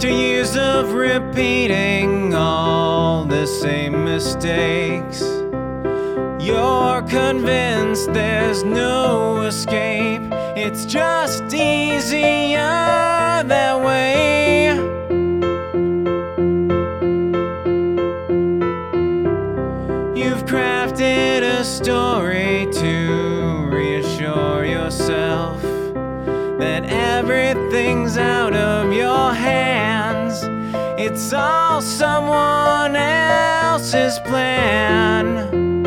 After years of repeating all the same mistakes, you're convinced there's no escape. It's just easier that way. You've crafted a story to reassure yourself that everything's out of your hands. It's all someone else's plan.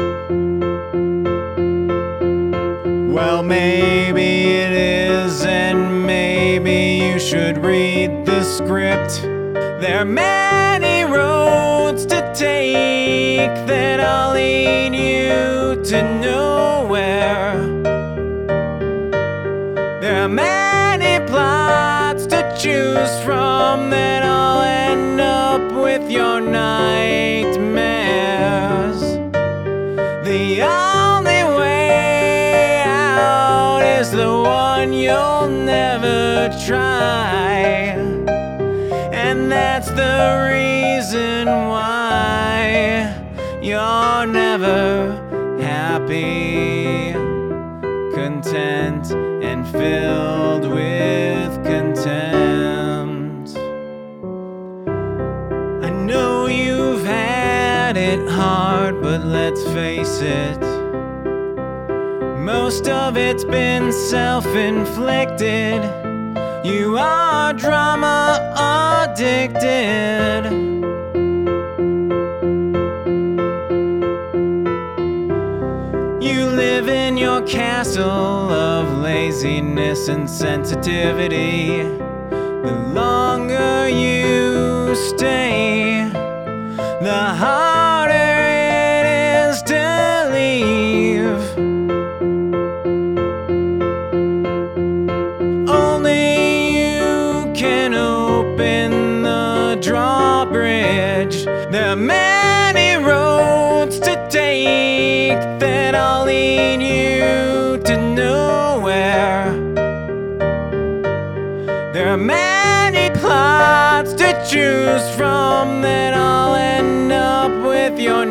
Well, maybe it is, and maybe you should read the script. There are many roads to take that all lead you to nowhere. There are many plots to choose from that all end up with your nightmares. The only way out is the one you'll never try, and that's the reason why you're never happy, content, and filled with contempt. I know you've had it hard, but let's face it, most of it's been self-inflicted. You are drama addicted. You live in your castle of laziness and sensitivity. The longer you stay, the harder it is to leave. Only you can open the drawbridge. There are many roads to take that all lead you to nowhere. There are many plots to choose from that all end up with your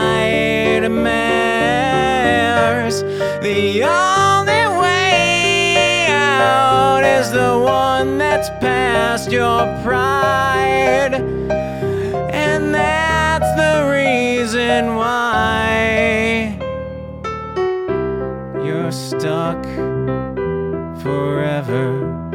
nightmares. The only way out is the one that's past your pride, and that's the reason why you're stuck forever.